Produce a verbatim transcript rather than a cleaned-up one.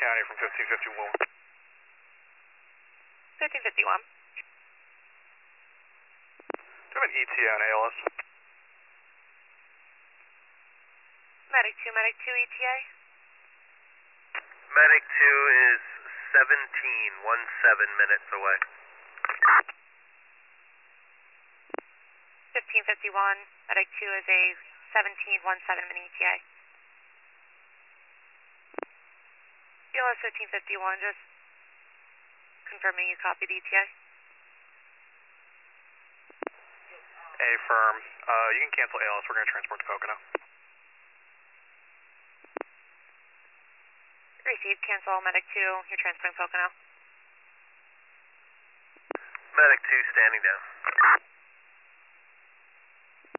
County from fifteen fifty-one. fifteen fifty-one. Do you have an E T A on A L S? Medic two, Medic two E T A. Medic two is seventeen, one seven minutes away. fifteen fifty-one, Medic two is a seventeen one seven minute E T A. A L S fifteen fifty-one, just confirming you copied E T A. A firm. Uh, you can cancel A L S. We're going to transport to Pocono. Received. Cancel Medic two. You're transferring Pocono. Medic two standing down.